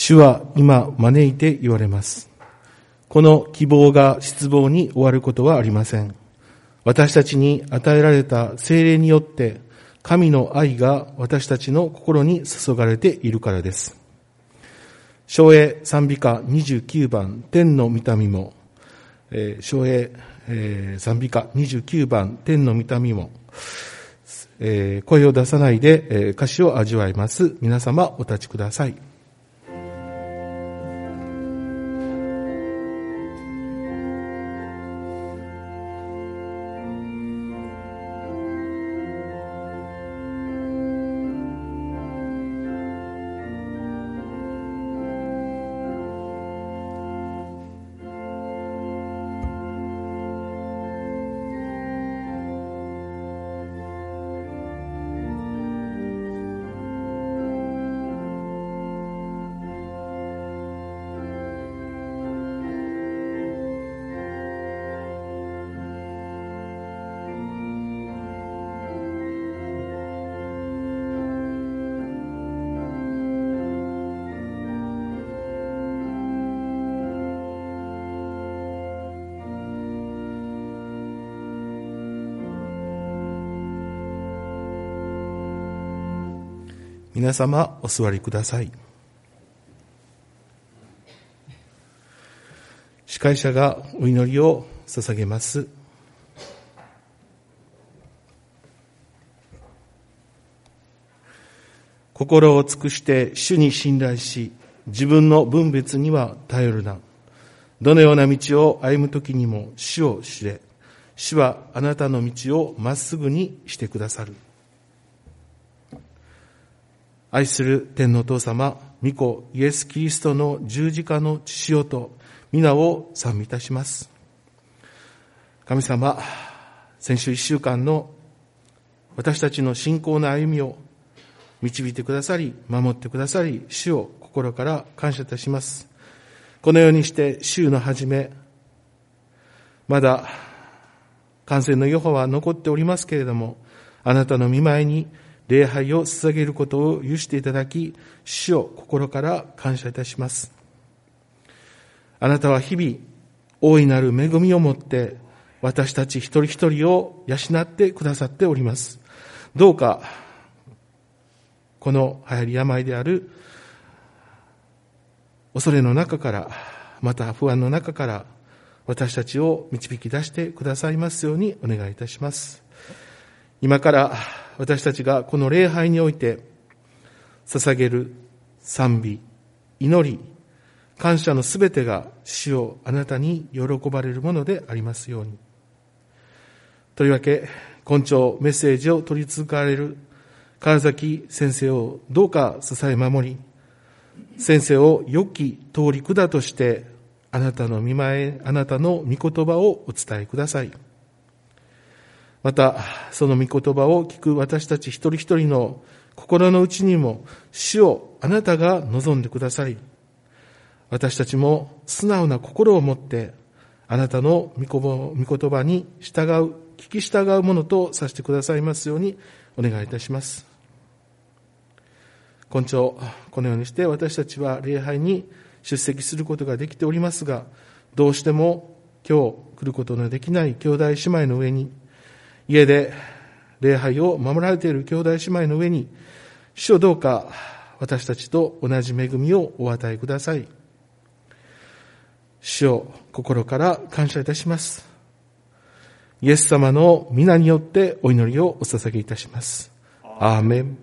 主は今招いて言われます。この希望が失望に終わることはありません。私たちに与えられた聖霊によって神の愛が私たちの心に注がれているからです。唱詠賛美歌29番天の御霊も、唱詠賛美歌29番天の御霊も、声を出さないで歌詞を味わいます。皆様お立ちください。皆様お座りください。司会者がお祈りを捧げます。心を尽くして主に信頼し、自分の分別には頼るな。どのような道を歩むときにも主を知れ。主はあなたの道をまっすぐにしてくださる。愛する天のお父様、御子イエス・キリストの十字架の血潮と皆を賛美いたします。神様、先週1週間の私たちの信仰の歩みを導いてくださり、守ってくださり、主を心から感謝いたします。このようにして週の初め、まだ感染の予報は残っておりますけれども、あなたの御前に礼拝を捧げることを許していただき、主を心から感謝いたします。あなたは日々、大いなる恵みをもって、私たち一人一人を養ってくださっております。どうか、この流行り病である恐れの中から、また不安の中から、私たちを導き出してくださいますようにお願いいたします。今から私たちがこの礼拝において捧げる賛美、祈り、感謝のすべてが主をあなたに喜ばれるものでありますように。とりわけ、今朝メッセージを取り続けられる川崎先生をどうか支え守り、先生を良き通り管としてあなたの御前、あなたの御言葉をお伝えください。また、その御言葉を聞く私たち一人一人の心の内にも、主をあなたが望んでくださり、私たちも素直な心を持って、あなたの御言葉に従う、聞き従うものとさせてくださいますようにお願いいたします。今朝、このようにして私たちは礼拝に出席することができておりますが、どうしても今日来ることのできない兄弟姉妹の上に、家で礼拝を守られている兄弟姉妹の上に、主をどうか私たちと同じ恵みをお与えください。主を心から感謝いたします。イエス様の皆によってお祈りをお捧げいたします。アーメン。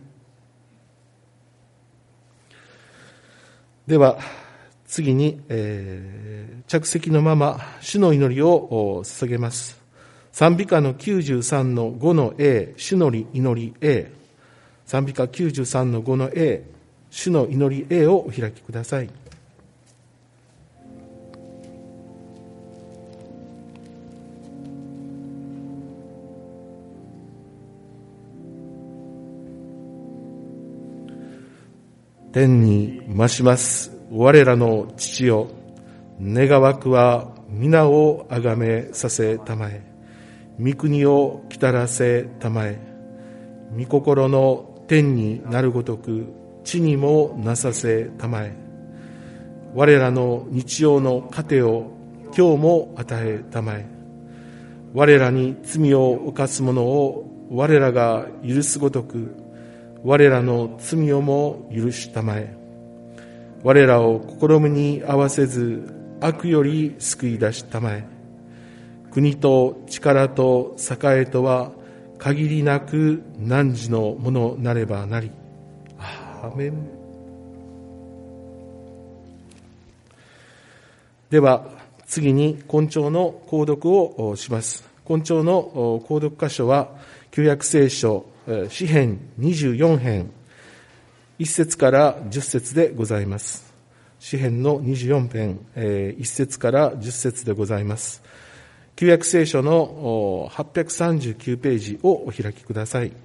では次に、着席のまま主の祈りを捧げます。賛美歌の93の5の A、主の祈り A。賛美歌93の5の A、主の祈り A をお開きください。天に増します我らの父よ、願わくは皆をあがめさせたまえ。御国を来たらせたまえ。御心の天になるごとく地にもなさせたまえ。 我らの日曜の糧を今日も与えたまえ。我らに罪を犯す者を我らが許すごとく、我らの罪をも許したまえ。我らを試みに合わせず、悪より救い出したまえ。国と力と栄えとは限りなく汝のものなればなり。アーメン。では次に今朝の購読をします。今朝の購読箇所は旧約聖書詩編24編1節から10節でございます。詩編の24編1節から10節でございます。旧約聖書の839ページをお開きください。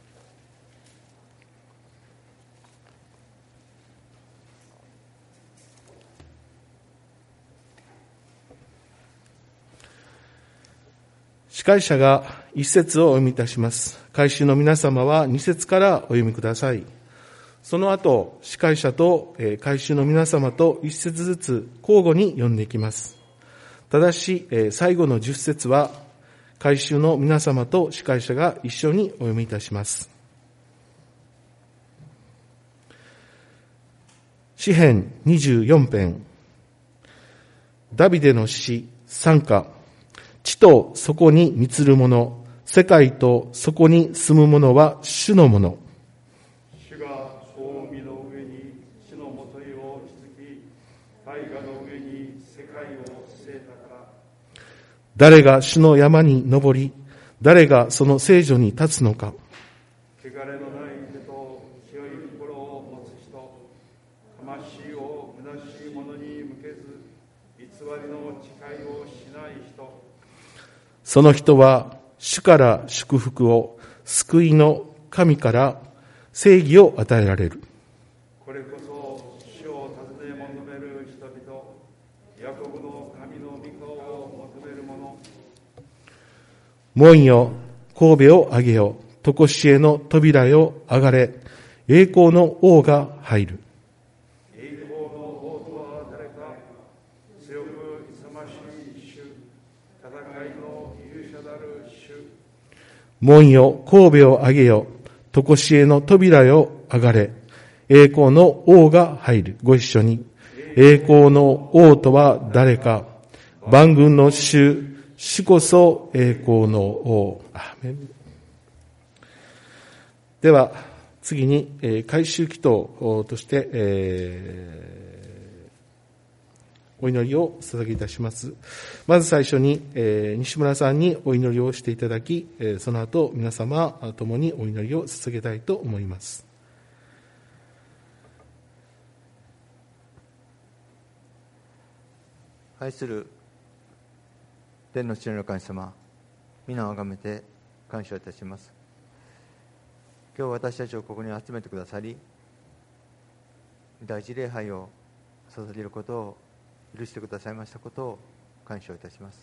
司会者が一節をお読みいたします。会衆の皆様は二節からお読みください。その後、司会者と会衆の皆様と一節ずつ交互に読んでいきます。ただし、最後の10節は会衆の皆様と司会者が一緒にお読みいたします。詩編24編、ダビデの詩賛歌。地とそこに満つるもの、世界とそこに住むものは主のもの。 主が大海の上に地のもといを築き、大河の上に世界を据えたから。 誰が主の山に登り、誰がその聖所に立つのか。 汚れのない手と清い心を持つ人、魂を虚しいものに向けず、偽りの誓いをしない人。 その人は主から祝福を、救いの神から正義を与えられる。 これこそ主を尋ね求める人々、ヤコブの神の御顔を求める者。 門よ、神戸を上げよ、常しえの扉よ上がれ、栄光の王が入る。 栄光の王とは誰か。強く勇ましい主、戦いの勇者なる主。 門よ、神戸を上げよ、常しえの扉よ上がれ、栄光の王が入る。ご一緒に。栄光の王とは誰か。万軍の主、主こそ栄光の王。アーメン。では次に改宗祈祷としてお祈りを捧げいたします。まず最初に西村さんにお祈りをしていただき、その後皆様共にお祈りを捧げたいと思います。 愛する天の父なる神様、皆をあがめて感謝いたします。今日私たちをここに集めてくださり、第一礼拝を捧げることを許してくださいましたことを感謝いたします。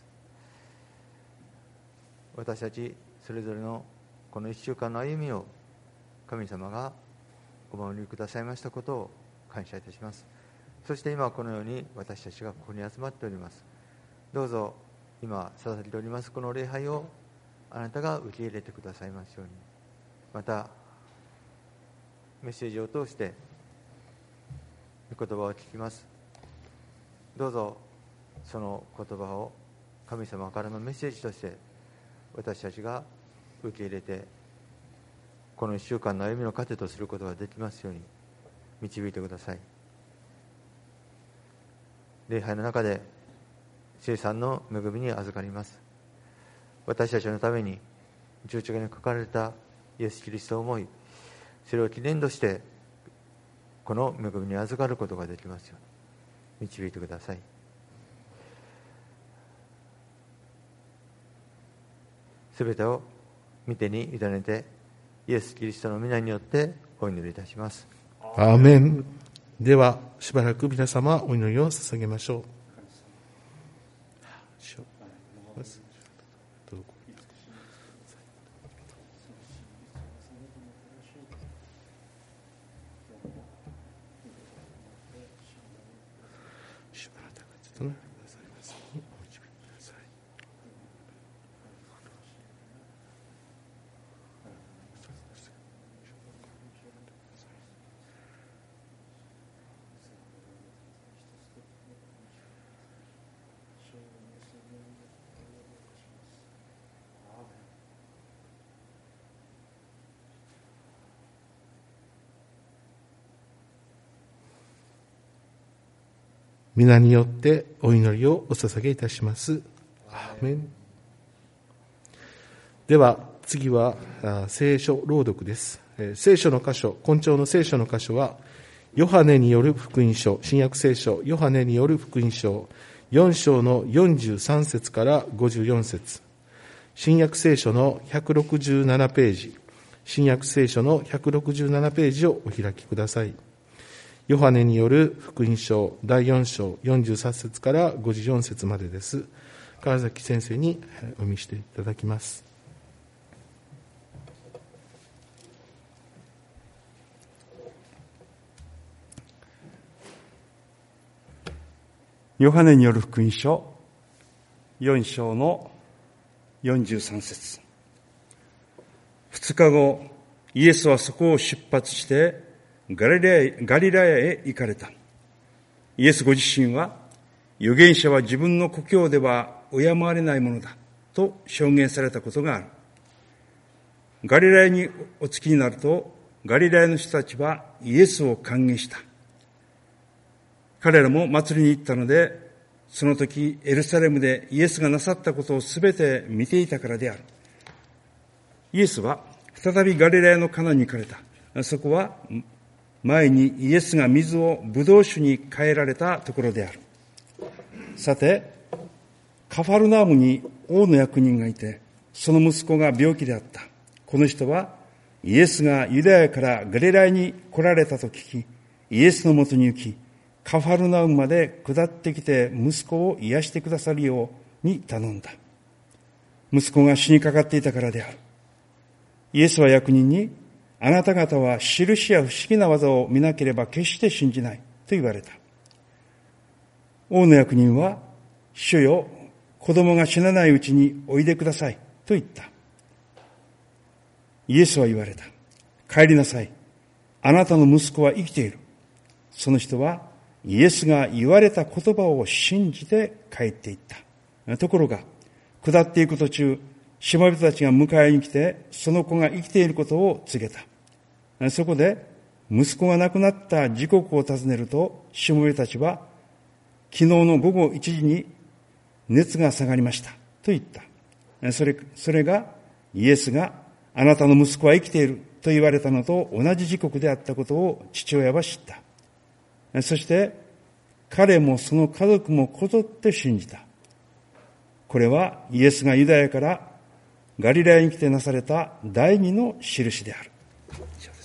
私たちそれぞれのこの1週間の歩みを神様がお守りくださいましたことを感謝いたします。そして今このように私たちがここに集まっております。どうぞ今捧げておりますこの礼拝をあなたが受け入れてくださいますように、またメッセージを通して御言葉を聞きます。どうぞその言葉を神様からのメッセージとして私たちが受け入れて、この1週間の歩みの糧とすることができますように導いてください。礼拝の中で聖餐の恵みに預かります。私たちのために十字架にかかられたイエス・キリストを思い、それを記念としてこの恵みに預かることができますように導いてください。すべてを御手に委ねてイエス・キリストの皆によってお祈りいたします。 アーメン。ではしばらく皆様お祈りを捧げましょう。 皆によってお祈りをお捧げいたします。アーメン。では次は聖書朗読です。聖書の箇所、今朝の聖書の箇所はヨハネによる福音書、新約聖書ヨハネによる福音書4章の43節から54節、新約聖書の167ページ、新約聖書の167ページをお開きください。ヨハネによる福音書第4章43節から54節までです。川崎先生にお読みしていただきます。 ヨハネによる福音書4章の43節。2日後、イエスはそこを出発してガリラヤへ行かれた。イエスご自身は、預言者は自分の故郷では敬われないものだと証言されたことがある。ガリラヤにお着きになると、ガリラヤの人たちはイエスを歓迎した。彼らも祭りに行ったので、その時エルサレムでイエスがなさったことをすべて見ていたからである。イエスは再びガリラヤのカナに行かれた。そこは前にイエスが水をブドウ酒に変えられたところである。さて、カファルナウムに王の役人がいて、その息子が病気であった。この人はイエスがユダヤからガリラヤに来られたと聞き、イエスのもとに行き、カファルナウムまで下ってきて息子を癒してくださるように頼んだ。息子が死にかかっていたからである。イエスは役人に、あなた方は印や不思議な技を見なければ決して信じないと言われた。王の役人は、主よ、子供が死なないうちにおいでくださいと言った。イエスは言われた。帰りなさい。あなたの息子は生きている。その人はイエスが言われた言葉を信じて帰っていった。ところが、下っていく途中、しもべたちが迎えに来て、その子が生きていることを告げた。そこで、息子が亡くなった時刻を尋ねると、しもべたちは、昨日の午後1時に熱が下がりましたと言った。それがイエスがあなたの息子は生きていると言われたのと同じ時刻であったことを父親は知った。そして彼もその家族もこぞって信じた。これはイエスがユダヤからガリラヤに来てなされた第二の印である。以上です。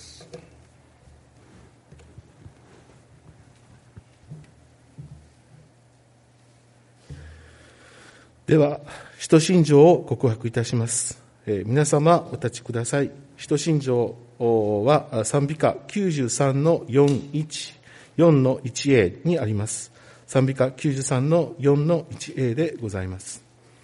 では、使徒信条を告白いたします。皆様お立ちください。使徒信条は賛美歌93の4の 1A にあります。賛美歌93の4の 1A でございます。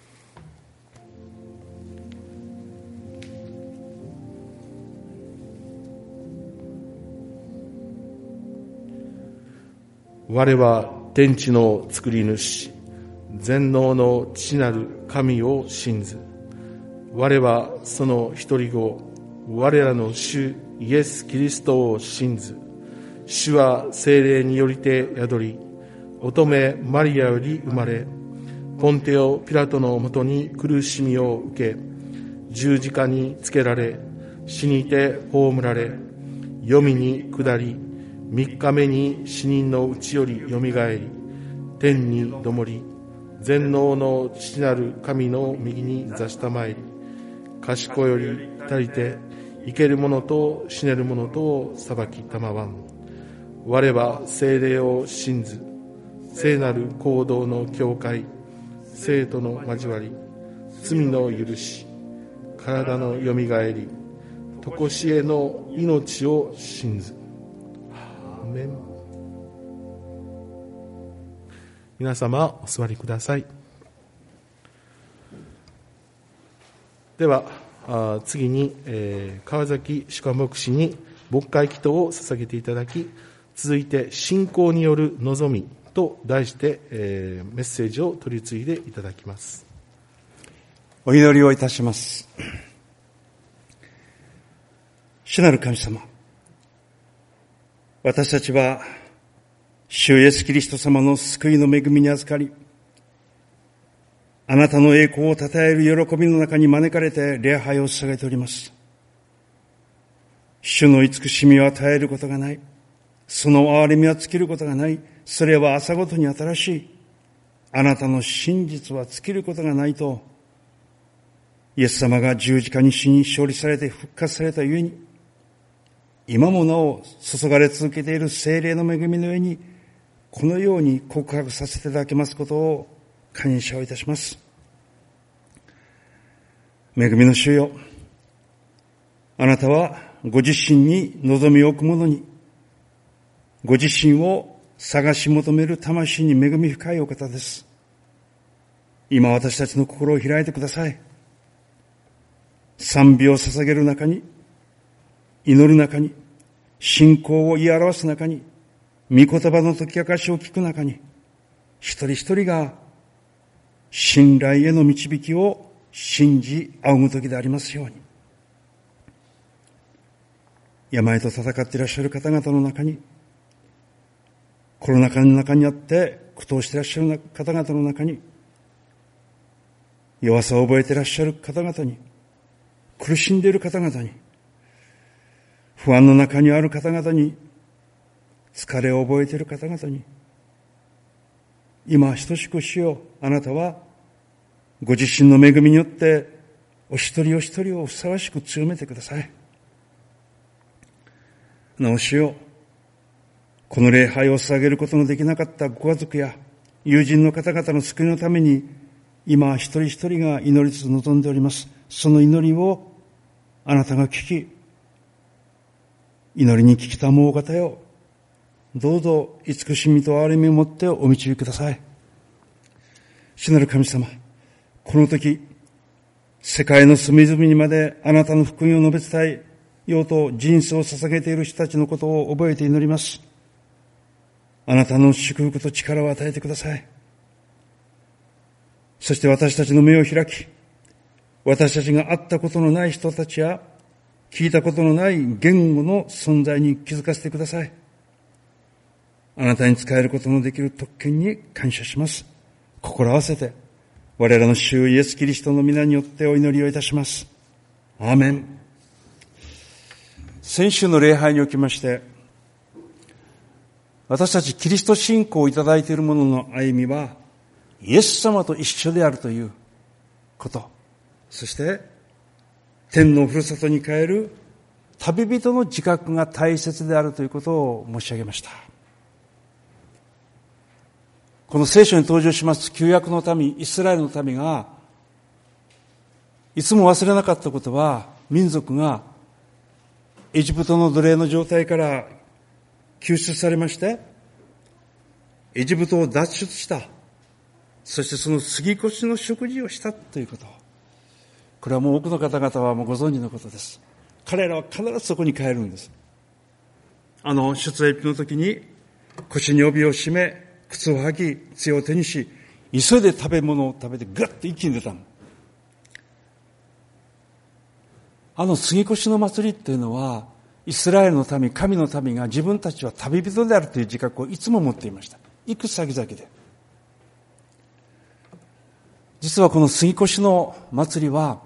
我は天地の作り主、全能の父なる神を信ず。我はその一人子、我らの主イエス・キリストを信ず。主は聖霊によりて宿り、乙女マリアより生まれ、ポンテオ・ピラトのもとに苦しみを受け、十字架につけられ、死にて葬られ、黄泉に下り、3日目に死人のうちよりよみがえり、天に昇り、全能の父なる神の右に座したまえり、賢より足りて生ける者と死ねる者とを裁きたまわん。我は聖霊を信ず、聖なる行動の教会、聖との交わり、罪の許し、体のよみがえり、とこしえの命を信ず。アーメン。皆様お座りください。では次に、川崎主科牧師に牧会祈祷を捧げていただき、続いて信仰による望みと題して、メッセージを取り次いでいただきます。 お祈りをいたします。主なる神様、私たちは主イエスキリスト様の救いの恵みに預かり、あなたの栄光を称える喜びの中に招かれて礼拝を捧げております。主の慈しみは絶えることがない。その憐れみは尽きることがない。それは朝ごとに新しい。あなたの真実は尽きることがないと、イエス様が十字架に死に勝利されて復活されたゆえに、今もなお注がれ続けている聖霊の恵みの上に、このように告白させていただけますことを感謝をいたします。恵みの主よ、あなたはご自身に望みを置く者に、ご自身を探し求める魂に恵み深いお方です。今私たちの心を開いてください。賛美を捧げる中に、祈る中に、信仰を言い表す中に、御言葉の解き明かしを聞く中に、一人一人が信頼への導きを信じ仰ぐ時でありますように。病と戦っていらっしゃる方々の中に、コロナ禍の中にあって苦闘していらっしゃる方々の中に、弱さを覚えていらっしゃる方々に、苦しんでいる方々に、不安の中にある方々に、疲れを覚えている方々に、今等しく主よ、あなたはご自身の恵みによってお一人お一人をふさわしく強めてください。なお主よ、この礼拝を捧げることのできなかったご家族や友人の方々の救いのために、今一人一人が祈りつつ望んでおります。その祈りをあなたが聞き、祈りに聞きたもうお方よ、どうぞ慈しみと憐れみをもってお導きください。主なる神様、この時、世界の隅々にまであなたの福音を述べ伝えようと人生を捧げている人たちのことを覚えて祈ります。あなたの祝福と力を与えてください。そして私たちの目を開き、私たちが会ったことのない人たちや聞いたことのない言語の存在に気づかせてください。あなたに仕えることのできる特権に感謝します。心合わせて我らの主イエスキリストの皆によってお祈りをいたします。アーメン。先週の礼拝におきまして、私たちキリスト信仰をいただいている者の歩みはイエス様と一緒であるということ、そして天のふるさとに帰る旅人の自覚が大切であるということを申し上げました。この聖書に登場します旧約の民、イスラエルの民がいつも忘れなかったことは、民族がエジプトの奴隷の状態から救出されまして、エジプトを脱出した。そしてその杉越の食事をしたということ。これはもう多くの方々はもうご存知のことです。彼らは必ずそこに帰るんです。出エジプトの時に腰に帯を締め、靴を履き、杖を手にし、急いで食べ物を食べてぐっと一気に出たの。杉越の祭りっていうのは、イスラエルの民、神の民が自分たちは旅人であるという自覚をいつも持っていました。行く先々で。実はこの杉越の祭りは、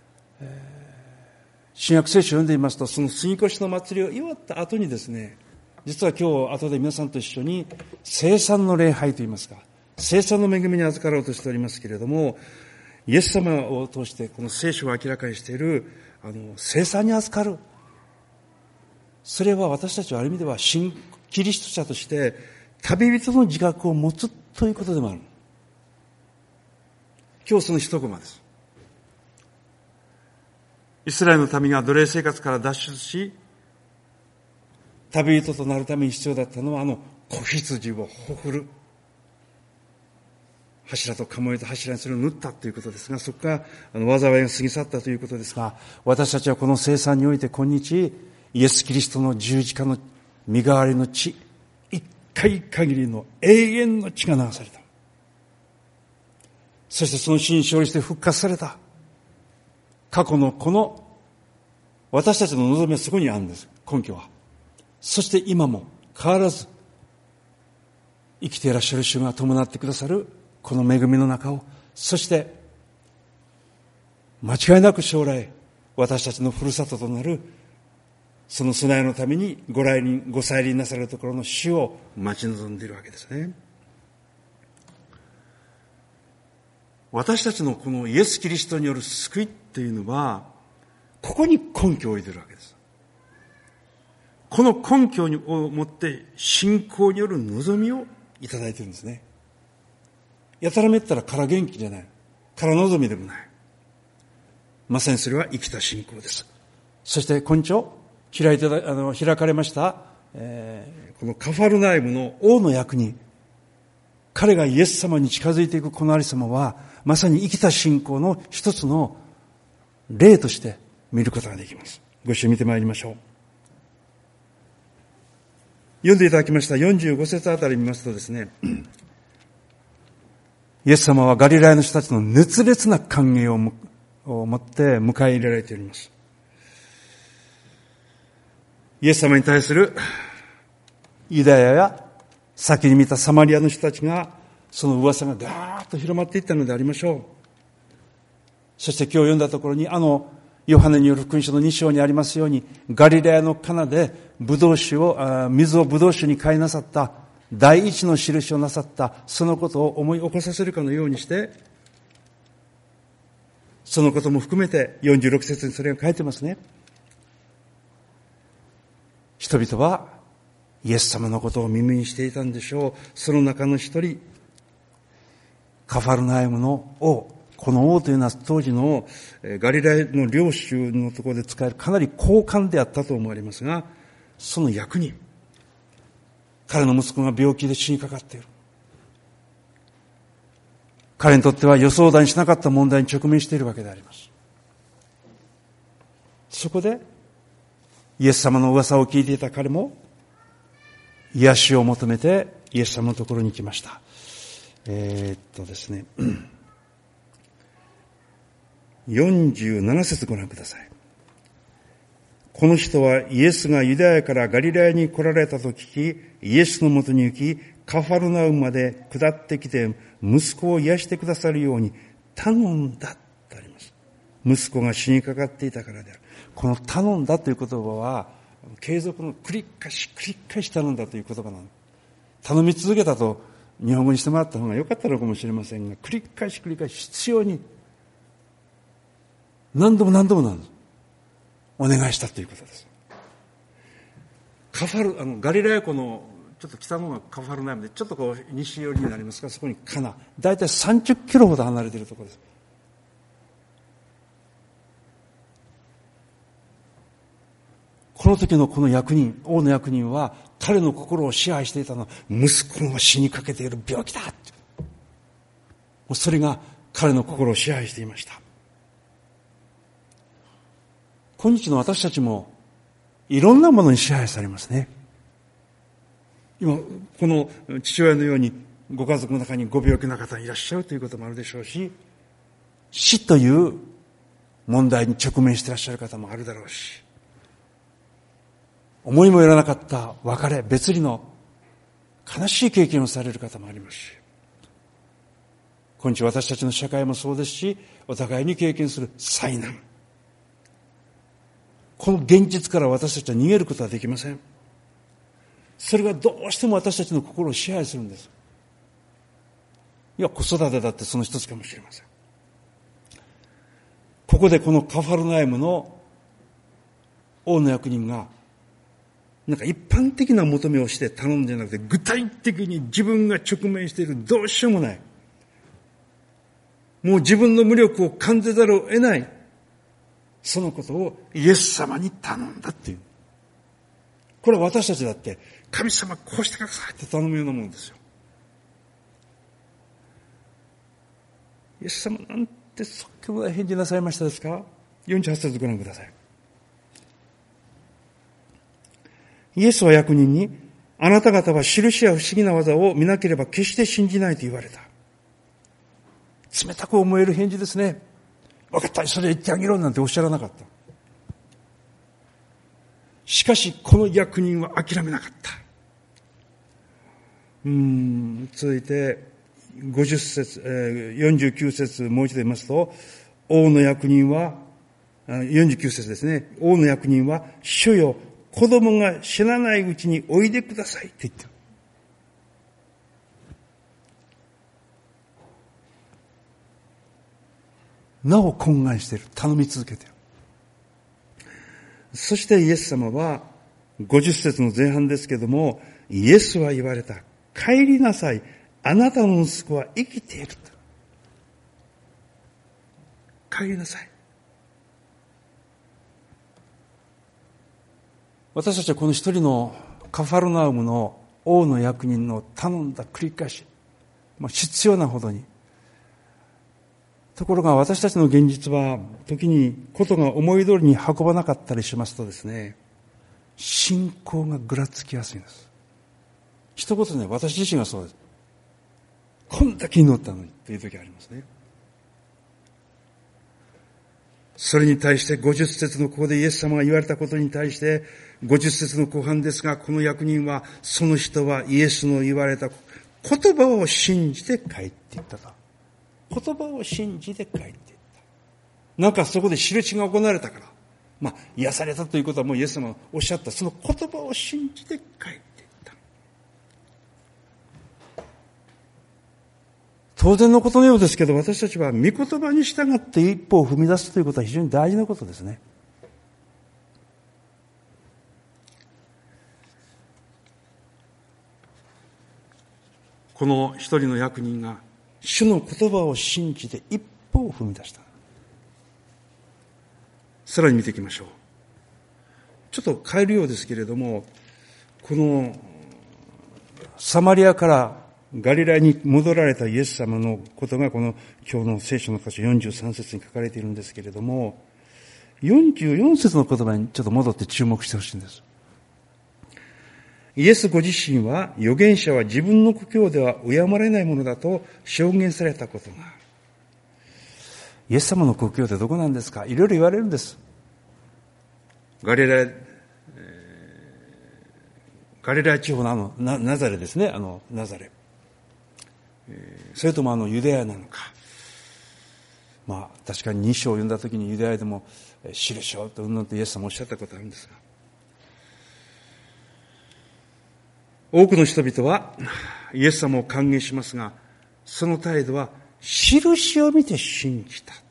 新約聖書を読んでいますと、その杉越の祭りを祝った後にですね、実は今日後で皆さんと一緒に聖餐の礼拝といいますか、聖餐の恵みに預かろうとしておりますけれども、イエス様を通してこの聖書が明らかにしている聖餐に預かる、それは私たちはある意味では新キリスト者として旅人の自覚を持つということでもある。今日その一コマです。イスラエルの民が奴隷生活から脱出し、旅人となるために必要だったのは子羊をほふる、柱と鴨居と柱にそれを縫ったということですが、そこが災いが過ぎ去ったということですが、私たちはこの聖餐において今日イエス・キリストの十字架の身代わりの血、一回限りの永遠の血が流された。そしてその死に勝利して復活された。過去のこの私たちの望みはそこにあるんです。根拠は。そして今も変わらず生きていらっしゃる主が伴ってくださるこの恵みの中を、そして間違いなく将来私たちのふるさととなるその備えのためにご再臨なされるところの主を待ち望んでいるわけですね。私たちのこのイエス・キリストによる救いっていうのは、ここに根拠を置いているわけです。この根拠をもって信仰による望みをいただいているんですね。やたらめったら空元気じゃない。空望みでもない。まさにそれは生きた信仰です。そして今日開かれました、このカファルナイムの王の役人、彼がイエス様に近づいていくこのありさまは、まさに生きた信仰の一つの例として見ることができます。ご一緒に見てまいりましょう。読んでいただきました45節あたり見ますとですね、イエス様はガリラヤの人たちの熱烈な歓迎を持って迎え入れられております。イエス様に対するユダヤや先に見たサマリアの人たちが、その噂がガーッと広まっていったのでありましょう。そして今日読んだところに、ヨハネによる福音書の2章にありますように、ガリラヤのカナで水をブドウ酒に変えなさった第一の印をなさった、そのことを思い起こさせるかのようにして、そのことも含めて46節にそれが書いてますね。人々はイエス様のことを耳にしていたんでしょう。その中の一人、カファルナイムの王、この王というのは当時のガリラヤの領主のところで使えるかなり高官であったと思われますが、その役人、彼の息子が病気で死にかかっている。彼にとっては予想だにしなかった問題に直面しているわけであります。そこでイエス様の噂を聞いていた彼も癒しを求めてイエス様のところに来ました。ですね、47節ご覧ください。この人はイエスがユダヤからガリラヤに来られたと聞き、イエスのもとに行き、カファルナウムまで下ってきて息子を癒してくださるように頼んだとあります。息子が死にかかっていたからである。この頼んだという言葉は継続の繰り返し頼んだという言葉なの。頼み続けたと日本語にしてもらった方が良かったのかもしれませんが、繰り返し必要に何度もお願いしたということです。ガリラヤ湖のちょっと北の方がカファルナイムで、ちょっとこう西寄りになりますが、そこにカナ、だいたい30キロほど離れているところです。この時のこの王の役人は、彼の心を支配していたのは、息子が死にかけている病気だ。もうそれが彼の心を支配していました。今日の私たちもいろんなものに支配されますね。今この父親のようにご家族の中にご病気の方がいらっしゃるということもあるでしょうし、死という問題に直面していらっしゃる方もあるだろうし、思いもよらなかった別れ、別離の悲しい経験をされる方もありますし、今日私たちの社会もそうですし、お互いに経験する災難、この現実から私たちは逃げることはできません。それがどうしても私たちの心を支配するんです。いや、子育てだってその一つかもしれません。ここでこのカファルナイムの王の役人が、なんか一般的な求めをして頼んでなくて、具体的に自分が直面しているどうしようもない、もう自分の無力を感じざるを得ない、そのことをイエス様に頼んだっていう。これは私たちだって神様こうしてくださいって頼むようなものですよ。イエス様なんて即興で返事なさいましたですか。48節ご覧ください。イエスは役人に、あなた方は印や不思議な技を見なければ決して信じないと言われた。冷たく思える返事ですね。分かった、それ言ってあげろなんておっしゃらなかった。しかしこの役人は諦めなかった。 続いて50節、49節もう一度言いますと、王の役人は、49節ですね。王の役人は、主よ、子供が死なないうちにおいでくださいって言ってる。なお懇願している。頼み続けている。そしてイエス様は、50節の前半ですけども、イエスは言われた。帰りなさい。あなたの息子は生きている。帰りなさい。私たちはこの一人のカファルナウムの王の役人の頼んだ繰り返し、必要なほどに。ところが私たちの現実は時にことが思い通りに運ばなかったりしますとですね、信仰がぐらつきやすいんです。一言ね、私自身がそうです。こんだけ祈ったのにという時ありますね。それに対して50節のここでイエス様が言われたことに対して50節の後半ですが、この役人は、その人はイエスの言われた言葉を信じて帰っていったと。言葉を信じて帰っていった。なんかそこで印が行われたから、癒されたということはもうイエス様がおっしゃったその言葉を信じて帰っていった。当然のことのようですけど、私たちは御言葉に従って一歩を踏み出すということは非常に大事なことですね。この一人の役人が主の言葉を信じて一歩を踏み出した。さらに見ていきましょう。ちょっと変えるようですけれども、このサマリアからガリラヤに戻られたイエス様のことがこの今日の聖書の箇所43節に書かれているんですけれども、44節の言葉にちょっと戻って注目してほしいんです。イエスご自身は、預言者は自分の故郷では敬まれないものだと証言されたことがある。イエス様の故郷ってどこなんですか？いろいろ言われるんです。ガリラヤ地方のナザレですね。ナザレ。それともユダヤなのか。確かに2章を読んだときにユダヤでも印をとイエス様おっしゃったことあるんですが、多くの人々はイエス様を歓迎しますが、その態度は印を見て信じた。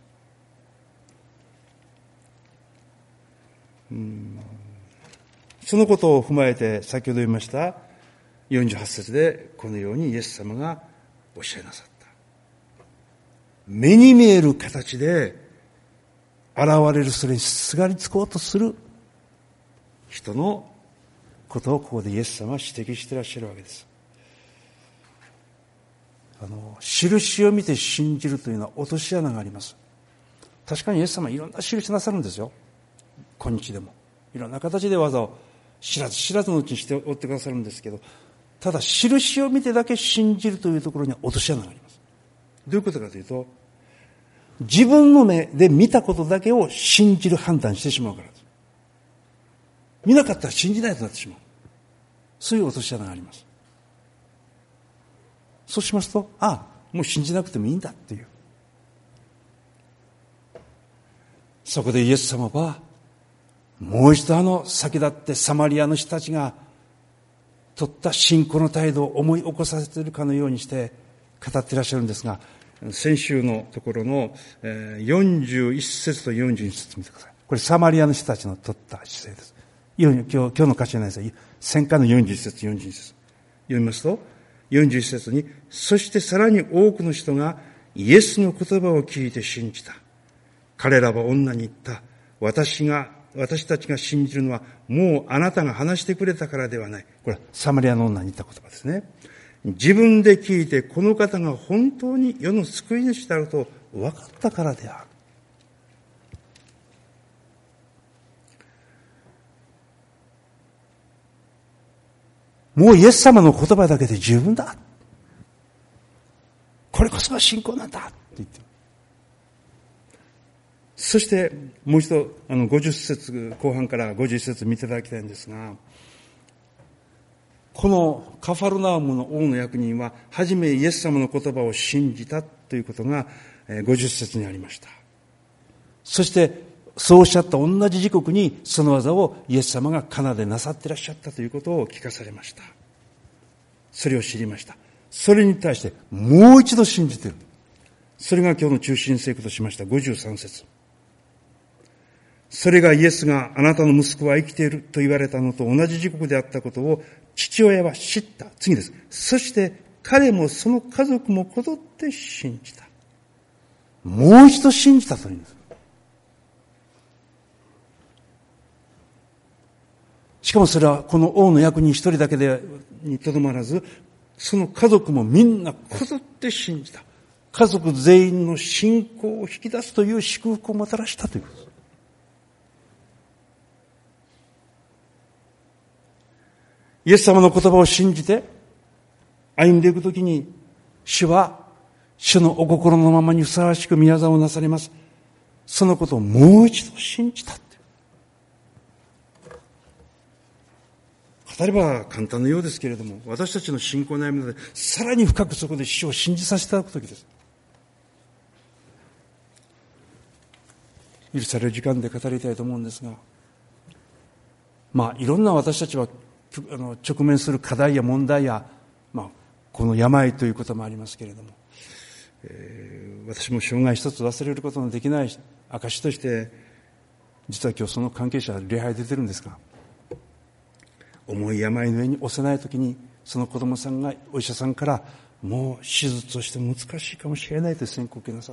そのことを踏まえて先ほど言いました48節でこのようにイエス様がおっしゃいなさった。目に見える形で現れるそれにすがりつこうとする人のことをここでイエス様は指摘していらっしゃるわけです。印を見て信じるというのは落とし穴があります。確かにイエス様はいろんな印なさるんですよ。今日でもいろんな形で技を知らずのうちにしておってくださるんですけど、ただ印を見てだけ信じるというところには落とし穴があります。どういうことかというと、自分の目で見たことだけを信じる判断してしまうからです。見なかったら信じないとなってしまう。そういう落とし穴があります。そうしますと、もう信じなくてもいいんだっていう。そこでイエス様は、もう一度先立ってサマリアの人たちが取った信仰の態度を思い起こさせているかのようにして語っていらっしゃるんですが、先週のところの41節と42節見てください。これサマリアの人たちの取った姿勢です。今日の歌詞じゃないですよ。1000回の41節、42節。読みますと、41節に、そしてさらに多くの人がイエスの言葉を聞いて信じた。彼らは女に言った。私たちが信じるのはもうあなたが話してくれたからではない。これはサマリアの女に言った言葉ですね。自分で聞いてこの方が本当に世の救い主であると分かったからである。もうイエス様の言葉だけで十分だ。これこそが信仰なんだって言ってる。そしてもう一度50節後半から51節見ていただきたいんですが、 このカファルナウムの王の役人は、はじめイエス様の言葉を信じたということが50節にありました。そして、そうおっしゃった同じ時刻にその技をイエス様がカナでなさっていらっしゃったということを聞かされました。それを知りました。それに対してもう一度信じている。それが今日の中心聖句としました53節。それがイエスがあなたの息子は生きていると言われたのと同じ時刻であったことを父親は知った。次です。そして彼もその家族もこぞって信じた。もう一度信じたというんです。しかもそれはこの王の役人一人だけにとどまらず、その家族もみんなこぞって信じた。家族全員の信仰を引き出すという祝福をもたらしたということです。イエス様の言葉を信じて歩んでいくときに、主は主のお心のままにふさわしく宮沢をなされます。そのことをもう一度信じた。語れば簡単なようですけれども、私たちの信仰の歩みのでさらに深くそこで主を信じさせていただくときです。許される時間で語りたいと思うんですが、いろんな私たちは直面する課題や問題や、この病ということもありますけれども、私も生涯一つ忘れることのできない証として、実は今日その関係者礼拝出てるんですが、重い病の上に押せないときに、その子供さんがお医者さんからもう手術をして難しいかもしれないと宣告を受けなさった。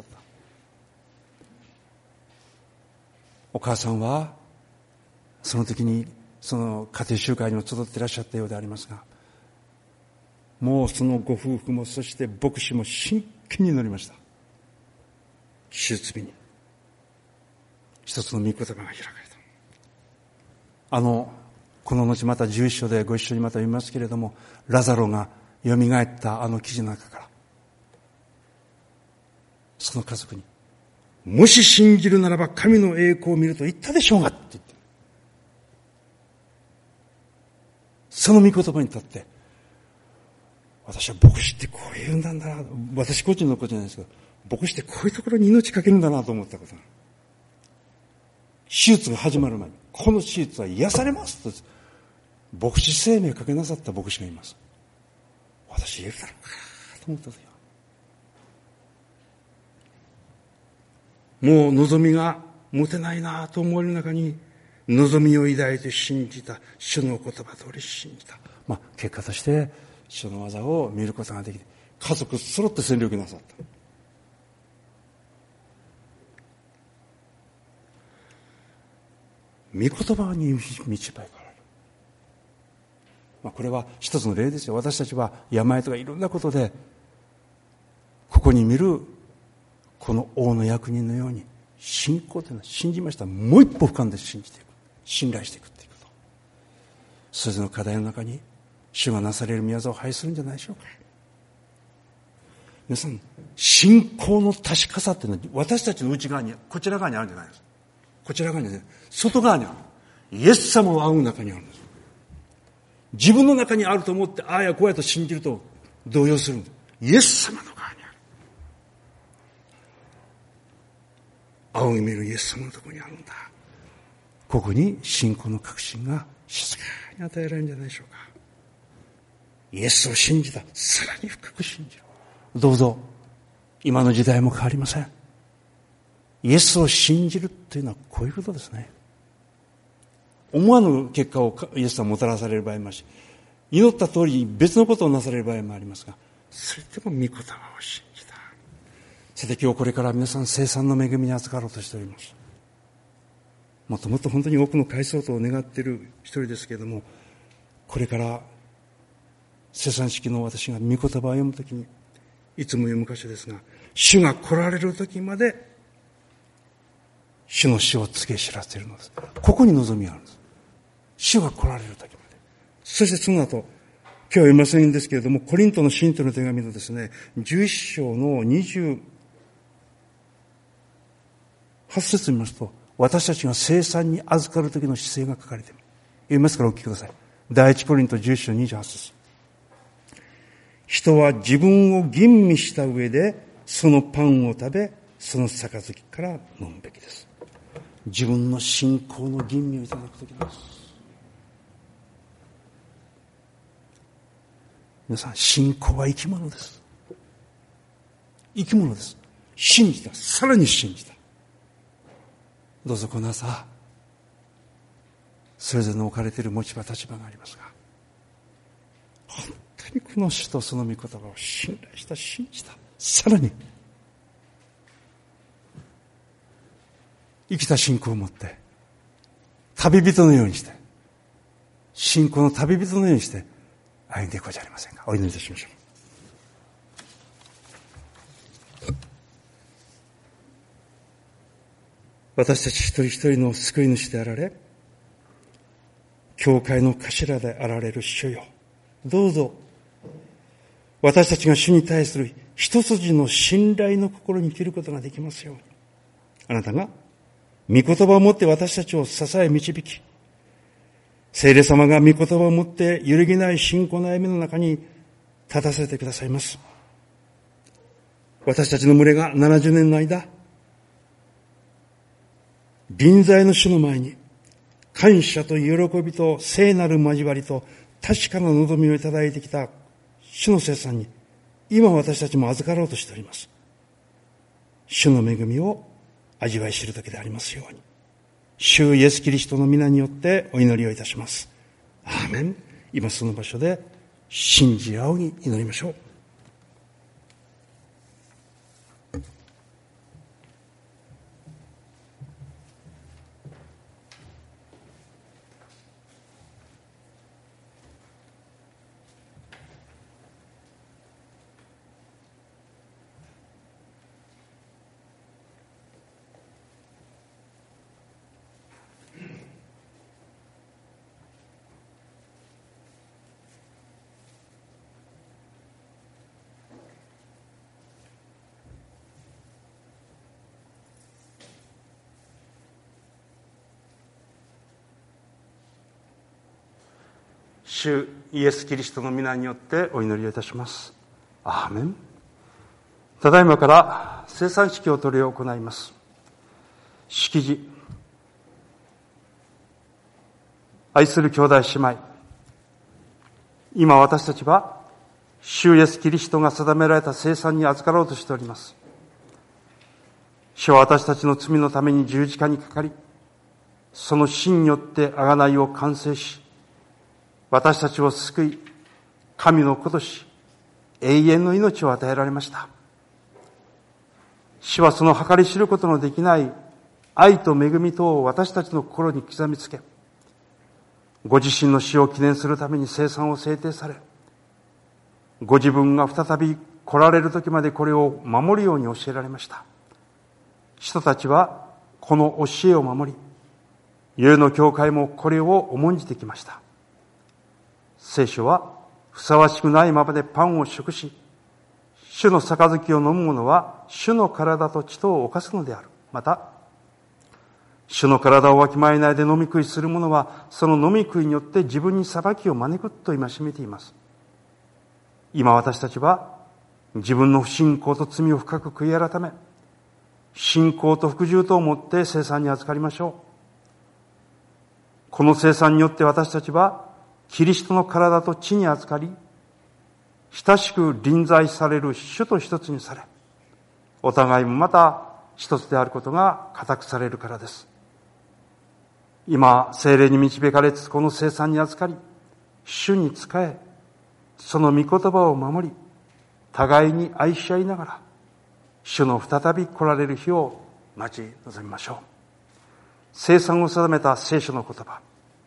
お母さんはその時にその家庭集会にも集っていらっしゃったようでありますが、もうそのご夫婦もそして牧師も真剣に祈りました。手術日に一つの御言葉が開かれた。この後また11章でご一緒にまた読みますけれども、ラザロが蘇ったあの記事の中から、その家族に、もし信じるならば神の栄光を見ると言ったでしょうがって言って、その御言葉に立って、私は牧師ってこういうんだな、私個人のことじゃないですけど、牧師ってこういうところに命かけるんだなと思ったことが、手術が始まる前に、この手術は癒されますと牧師生命をかけなさった牧師がいます。私言えるだろうかと思った時は、もう望みが持てないなと思える中に、望みを抱いて信じた、主の言葉通り信じた。結果として主の技を見ることができて、家族揃って戦力なさった。御言葉に導かれる。これは一つの例ですよ。私たちは病とかいろんなことで、ここに見るこの王の役人のように、信仰というのは信じました。もう一歩俯瞰で信じていく。信頼していくということ。それぞれの課題の中に、主がなされる宮沢を拝するんじゃないでしょうか。皆さん、信仰の確かさっていうのは、私たちの内側に、こちら側にあるんじゃないですか。こちら側にね、外側にある。イエス様を仰ぐ中にあるんです。自分の中にあると思って、ああやこうやと信じると動揺するんです。イエス様の側にある。仰ぎ見るイエス様のところにあるんだ。ここに信仰の確信が静かに与えられるんじゃないでしょうか。イエスを信じた。さらに深く信じる。どうぞ、今の時代も変わりません。イエスを信じるというのはこういうことですね。思わぬ結果をイエスはもたらされる場合もあるし、祈った通りに別のことをなされる場合もありますが、それでも御言葉を信じた。さて今日これから皆さん生産の恵みに預かろうとしております。もっともっと本当に多くの回想とを願っている一人ですけれども、これから生産式の私が御言葉を読むときに、いつも読む箇所ですが、主が来られるときまで主の死を告げ知らせるのです。ここに望みがあるんです。主が来られる時まで。そしてその後、今日は読みませんですけれども、コリントの信徒の手紙のですね、11章の28節を見ますと、私たちが生産に預かる時の姿勢が書かれている。読みますからお聞きください。第一コリント11章28節。 人は自分を吟味した上で、そのパンを食べ、その杯から飲むべきです。自分の信仰の吟味をいただくときです。皆さん、信仰は生き物です。生き物です。信じた。さらに信じた。どうぞこの朝、それぞれの置かれている持ち場、立場がありますが、本当にこの主とその御言葉を信頼した、信じた。さらに、生きた信仰を持って、旅人のようにして、信仰の旅人のようにして、歩んでいこうじゃありませんか。お祈りいたしましょう。私たち一人一人の救い主であられ、教会の頭であられる主よ、どうぞ私たちが主に対する一筋の信頼の心に生きることができますように。あなたが御言葉を持って私たちを支え導き、聖霊様が御言葉を持って揺るぎない信仰の歩みの中に立たせてくださいます。私たちの群れが70年の間、臨在の主の前に感謝と喜びと聖なる交わりと確かな望みをいただいてきた主の聖餐に、今私たちも預かろうとしております。主の恵みを味わい知る時でありますように、主イエスキリストの皆によってお祈りをいたします。アーメン。今その場所で信じ合うに祈りましょう。主イエスキリストの皆によってお祈りをいたします。アーメン。ただいまから聖餐式を執り行います。式辞、愛する兄弟姉妹、今私たちは主イエスキリストが定められた聖餐に預かろうとしております。主は私たちの罪のために十字架にかかり、その死によって贖いを完成し、私たちを救い、神の子とし、永遠の命を与えられました。主はその計り知ることのできない愛と恵みとを私たちの心に刻みつけ、ご自身の死を記念するために聖餐を制定され、ご自分が再び来られる時までこれを守るように教えられました。人たちはこの教えを守り、世の教会もこれを重んじてきました。聖書はふさわしくないままでパンを食し、主の杯を飲む者は主の体と血とを犯すのである。また、主の体をわきまえないで飲み食いする者はその飲み食いによって自分に裁きを招くと戒めています。今私たちは自分の不信仰と罪を深く悔い改め、信仰と服従とをもって聖餐に預かりましょう。この聖餐によって私たちはキリストの体と血に預かり、親しく臨在される主と一つにされ、お互いもまた一つであることが固くされるからです。今、聖霊に導かれつつこの聖餐に預かり、主に仕え、その御言葉を守り、互いに愛し合いながら、主の再び来られる日を待ち望みましょう。聖餐を定めた聖書の言葉。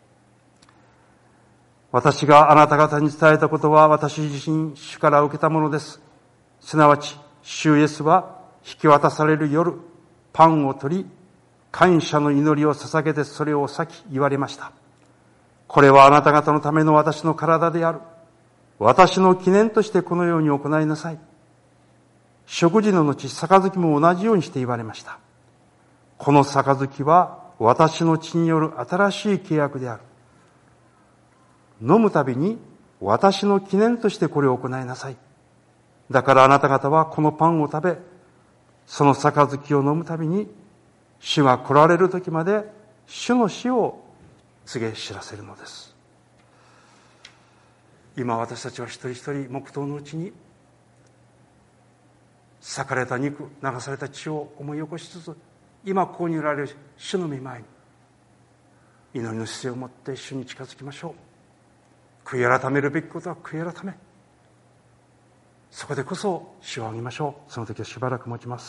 私があなた方に伝えたことは私自身主から受けたものです。すなわち、主イエスは引き渡される夜、パンを取り、感謝の祈りを捧げてそれを裂き言われました。これはあなた方のための私の体である。私の記念としてこのように行いなさい。食事の後、杯も同じようにして言われました。この杯は私の血による新しい契約である。飲むたびに私の記念としてこれを行いなさい。 だからあなた方はこのパンを食べ、その杯を飲むたびに、主が来られる時まで主の死を告げ知らせるのです。今私たちは一人一人黙祷のうちに、裂かれた肉、流された血を思い起こしつつ、今ここにおられる主の御前に祈りの姿勢を持って主に近づきましょう。悔い改めるべきことは悔い改め、そこでこそ主を挙げましょう。その時はしばらく持ちます。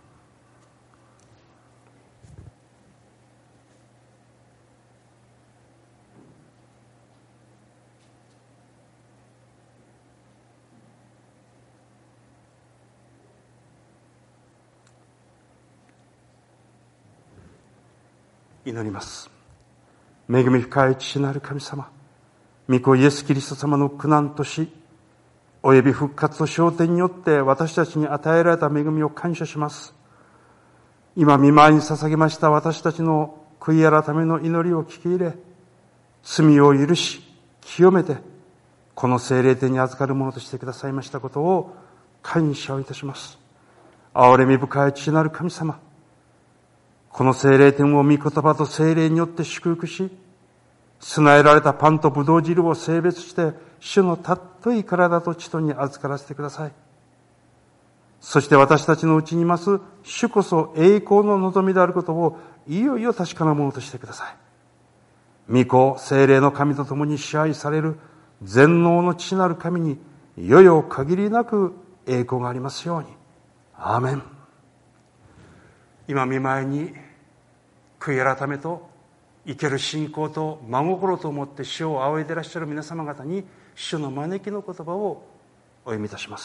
祈ります。恵み深い父なる神様、御子イエス・キリスト様の苦難と死および復活と昇天によって私たちに与えられた恵みを感謝します。今御前に捧げました私たちの悔い改めの祈りを聞き入れ、罪を許し清めてこの聖霊殿に預かるものとしてくださいましたことを感謝をいたします。憐れみ深い父なる神様、この聖霊殿を御言葉と聖霊によって祝福し、備えられたパンとブドウ汁を聖別して主の尊い体と血とに預からせてください。そして私たちのうちにいます主こそ栄光の望みであることをいよいよ確かなものとしてください。御子聖霊の神と共に支配される全能の父なる神にいよいよ限りなく栄光がありますように。アーメン。今御前に悔い改めと生ける信仰と真心と思って主を仰いでいらっしゃる皆様方に主の招きの言葉をお読みいたします。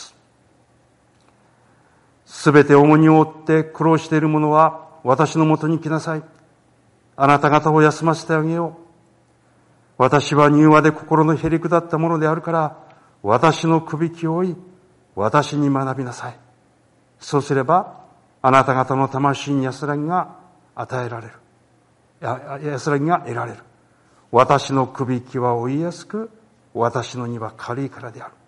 すべて重荷を負って苦労している者は私のもとに来なさい。あなた方を休ませてあげよう。私は柔和で心のへりくだったものであるから私のくびきを追い私に学びなさい。そうすればあなた方の魂に安らぎが与えられる。安らぎが得られる。私のくびきは追いやすく、私の荷は軽いからである。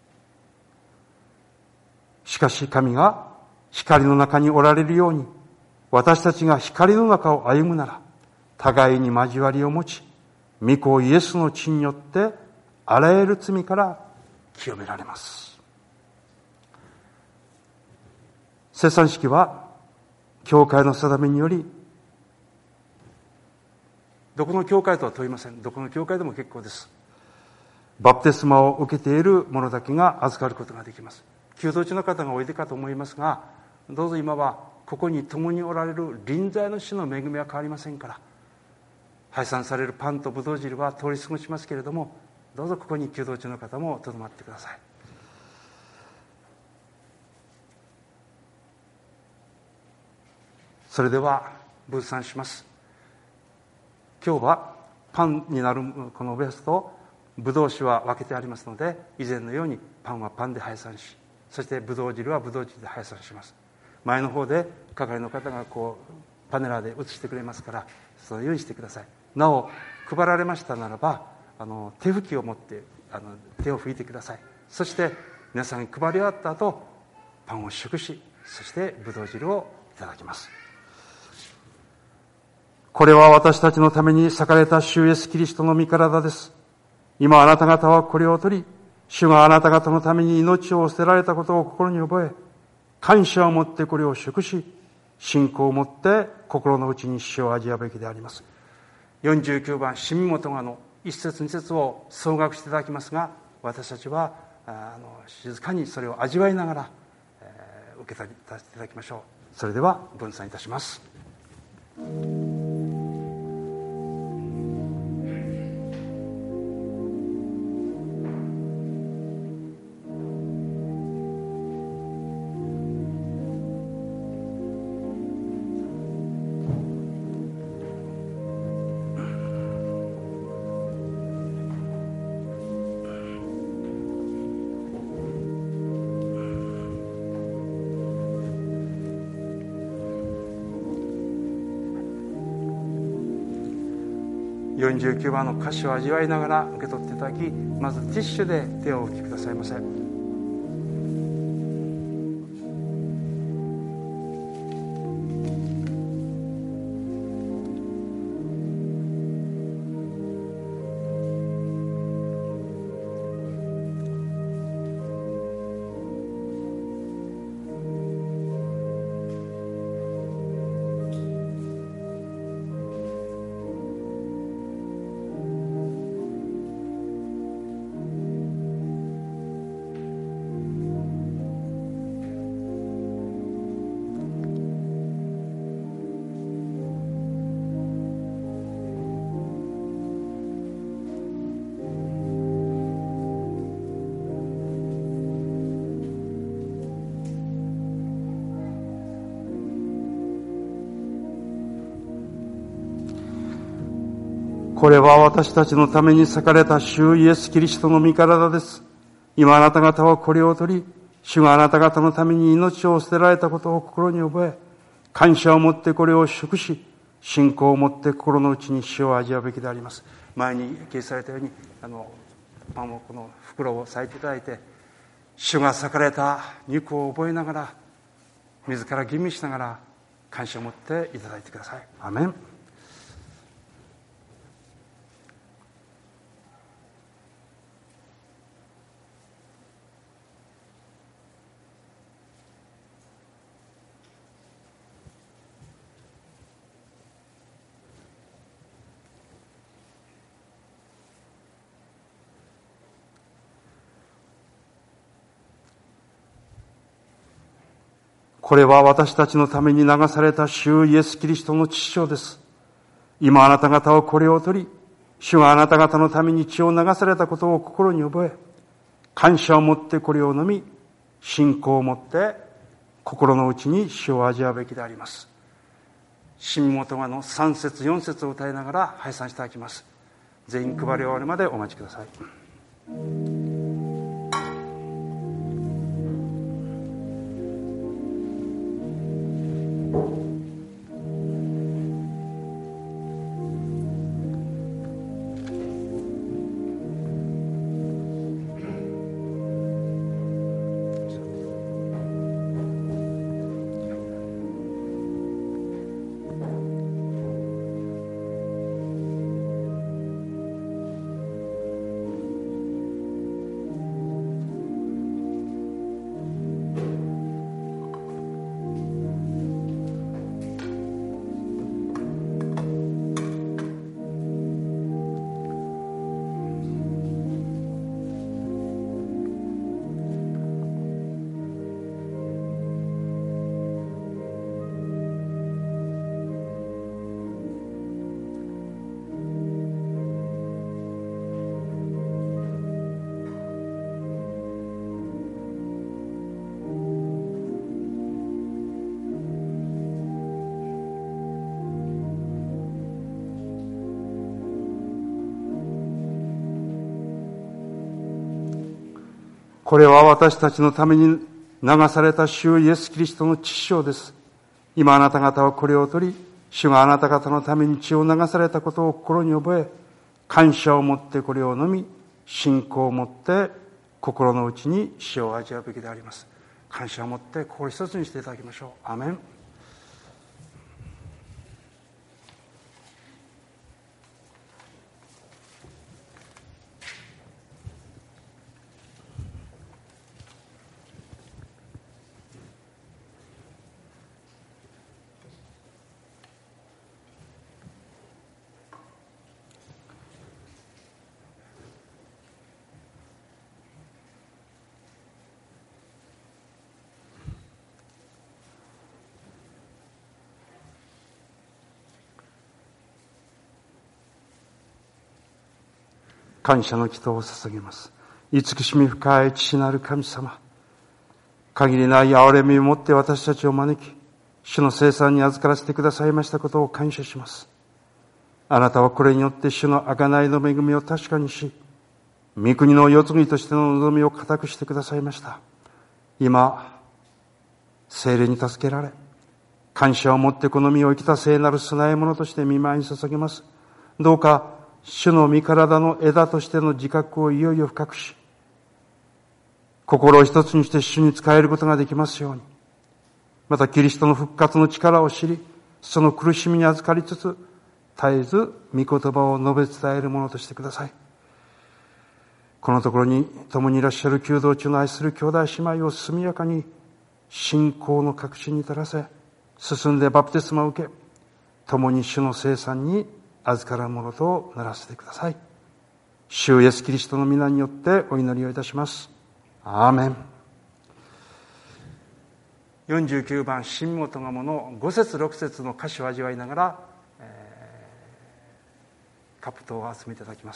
しかし神が光の中におられるように、私たちが光の中を歩むなら、互いに交わりを持ち、御子イエスの血によって、あらゆる罪から清められます。聖餐式は、教会の定めにより、どこの教会とは問いません。どこの教会でも結構です。バプテスマを受けている者だけが預かることができます。求道中の方がおいでかと思いますが、どうぞ今はここに共におられる臨在の主の恵みは変わりませんから、配散されるパンとブドウ汁は通り過ごしますけれども、どうぞここに求道中の方もとどまってください。それでは分散します。今日はパンになるこのウエストとブドウ酒は分けてありますので、以前のようにパンはパンで配散し、そしてブドウ汁はブドウ汁で配散します。前の方で係の方がパネラーで映してくれますから、そのようにしてください。なお配られましたならば手拭きを持って手を拭いてください。そして皆さんに配り終わった後、パンを祝し、そしてブドウ汁をいただきます。これは私たちのために裂かれた主イエスキリストの御体です。今あなた方はこれを取り、主があなた方のために命を捨てられたことを心に覚え、感謝を持ってこれを祝し、信仰を持って心の内に主を味わうべきであります。49番新身元が一節二節を総額していただきますが、私たちは静かにそれを味わいながら、受け取りさせていただきましょう。それでは分散いたします。49番の歌詞を味わいながら受け取っていただき、まずティッシュで手をお拭きくださいませ。 これは私たちのために裂かれた主イエス・キリストの御体です。今あなた方はこれを取り、主があなた方のために命を捨てられたことを心に覚え、感謝を持ってこれを祝し、信仰を持って心の内に主を味わうべきであります。前に掲示されたように、パンをこの袋を裂いていただいて、主が裂かれた肉を覚えながら、自ら吟味しながら感謝を持っていただいてください。アメン。これは私たちのために流された主イエス・キリストの血潮です。今あなた方はこれを取り、主があなた方のために血を流されたことを心に覚え、感謝を持ってこれを飲み、信仰を持って心の内に主を味わうべきであります。新元がの3節4節を歌いながら拝賛していただきます。全員配り終わるまでお待ちください。これは私たちのために流された主イエス・キリストの血潮です。今あなた方はこれを取り、主があなた方のために血を流されたことを心に覚え、感謝を持ってこれを飲み、信仰を持って心の内に死を味わうべきであります。感謝を持って心一つにしていただきましょう。アーメン。感謝の祈祷を捧げます。慈しみ深い父なる神様、限りない憐れみを持って私たちを招き、主の聖餐に預からせてくださいましたことを感謝します。あなたはこれによって主の贖いの恵みを確かにし、御国の世継ぎとしての望みを固くしてくださいました。今、聖霊に助けられ、感謝を持ってこの身を生きた聖なる供え物として御前に捧げます。どうか、主の御体の枝としての自覚をいよいよ深くし、心を一つにして主に仕えることができますように。またキリストの復活の力を知り、その苦しみに預かりつつ、絶えず御言葉を述べ伝えるものとしてください。このところに共にいらっしゃる求道中の愛する兄弟姉妹を速やかに信仰の確信に至らせ、進んでバプテスマを受け、共に主の聖餐に預からるものとならせてください。主イエスキリストの皆によってお祈りをいたします。アーメン。49番新元鴨の5節6節の歌詞を味わいながら、カプトを集めていただきます。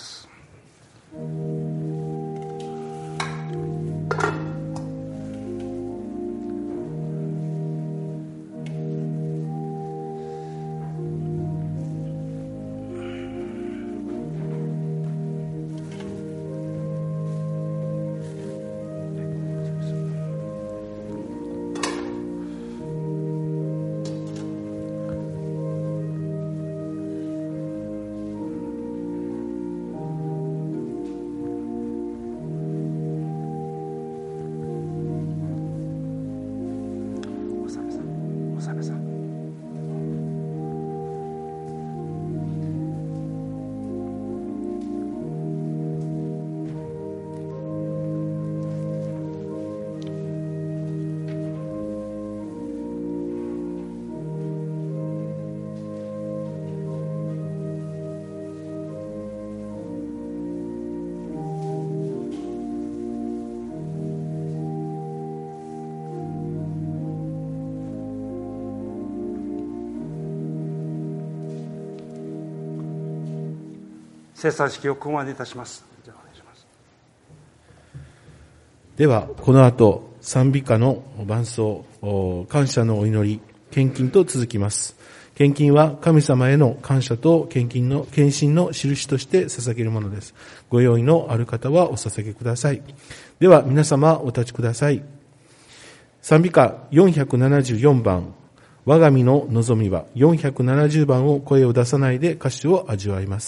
聖餐式をここまでいたします。じゃあお願いします。 ではこの後賛美歌の伴奏、感謝のお祈り、献金と続きます。献金は神様への感謝と献身の印として捧げるものです。ご用意のある方はお捧げください。では皆様お立ちください。賛美歌474番、我が身の望みは、470番を声を出さないで歌詞を味わいます。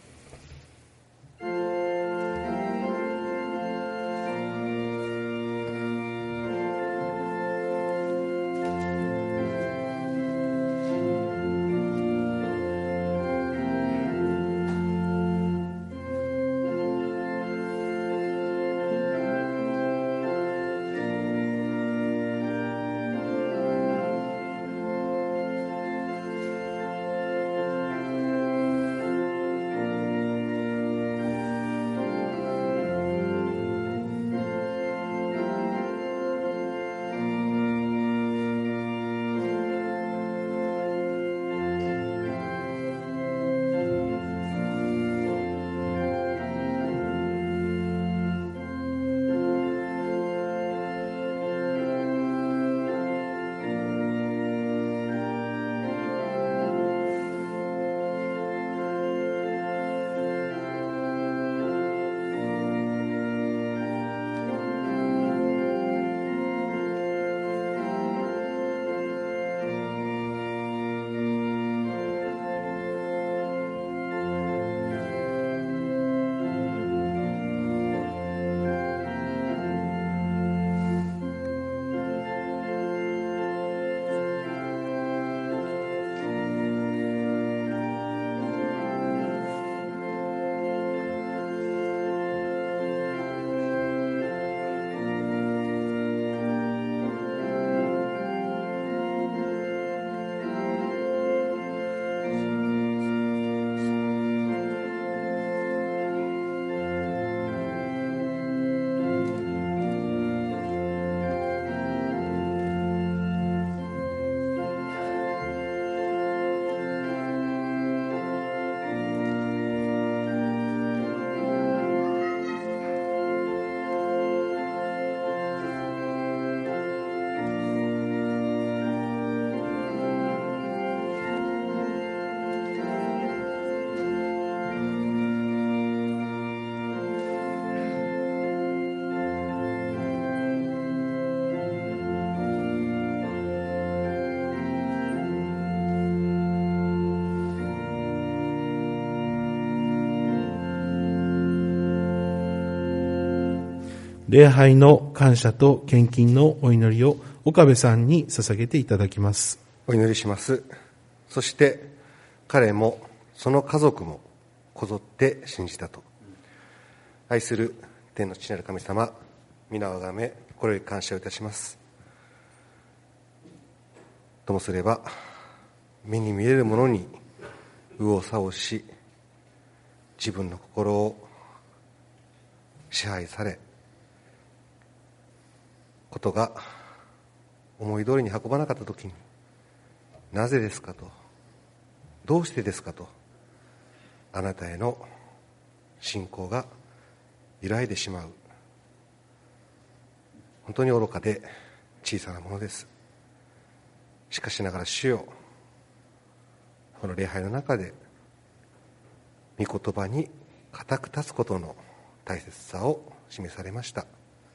礼拝の感謝と献金のお祈りを岡部さんに捧げていただきます。 お祈りします。そして彼もその家族もこぞって信じたと。愛する天の父なる神様、皆をあがめ心より感謝をいたします。ともすれば目に見えるものに右往左往し、自分の心を支配され、ことが思い通りに運ばなかったときに、なぜですかと、どうしてですかと、あなたへの信仰が揺らいでしまう、本当に愚かで小さなものです。しかしながら主よ、この礼拝の中で御言葉に固く立つことの大切さを示されました。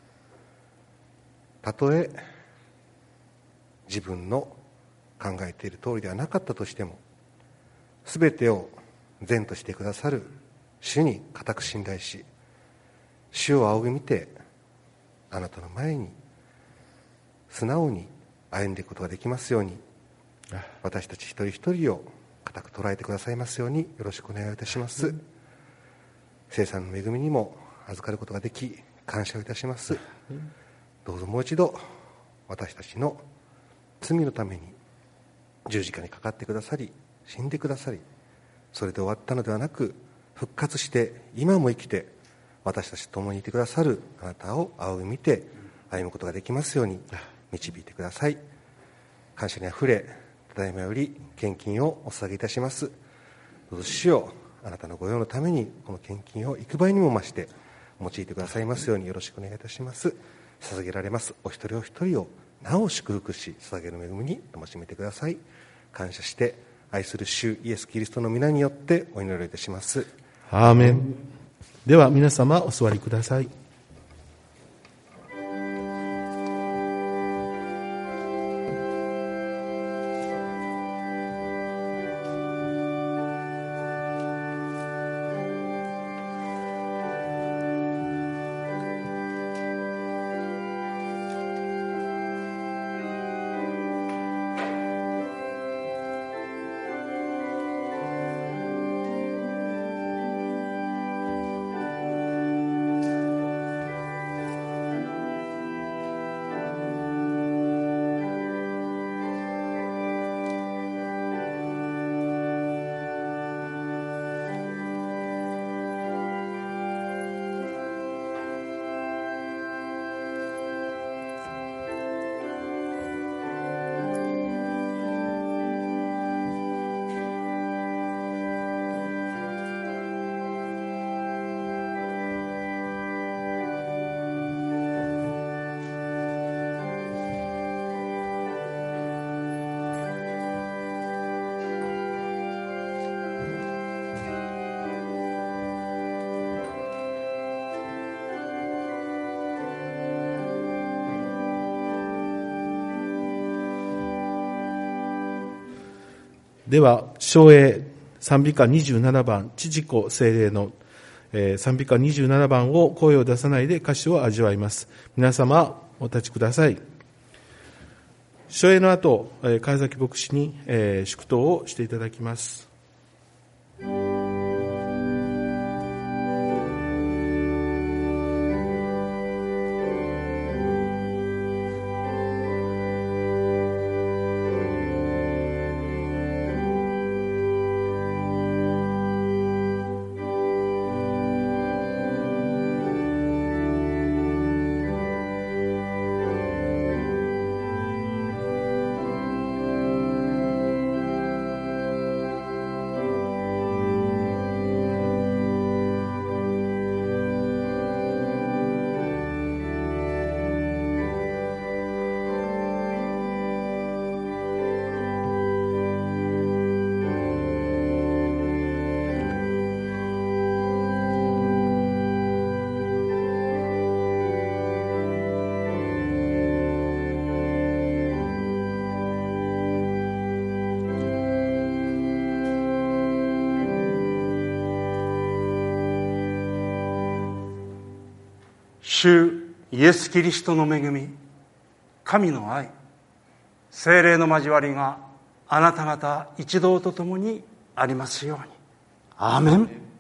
たとえ自分の考えている通りではなかったとしても、すべてを善としてくださる主に固く信頼し、主を仰ぎ見てあなたの前に素直に歩んでいくことができますように、私たち一人一人を固く捉えてくださいますようによろしくお願いいたします。聖餐の恵みにも預かることができ感謝をいたします。どうぞもう一度私たちの罪のために十字架にかかってくださり、死んでくださり、それで終わったのではなく復活して今も生きて私たちと共にいてくださるあなたを仰ぎ見て歩むことができますように導いてください。感謝にあふれ、ただいまより献金をお捧げいたします。どうぞ主よ、 あなたの御用のためにこの献金を幾倍にも増して用いてくださいますようによろしくお願いいたします。捧げられますお一人お一人をなお祝福し捧げる恵みに楽しめてください。感謝して愛する主イエス・キリストの皆によってお祈りいたします。 アーメン。では皆様お座りください。では唱詠賛美歌27番父子聖霊の賛美歌27番を声を出さないで歌詞を味わいます。皆様お立ちください。唱詠の後貝崎牧師に祝祷をしていただきます。 主イエス・キリストの恵み、神の愛、聖霊の交わりがあなた方一同と共にありますように。アーメン。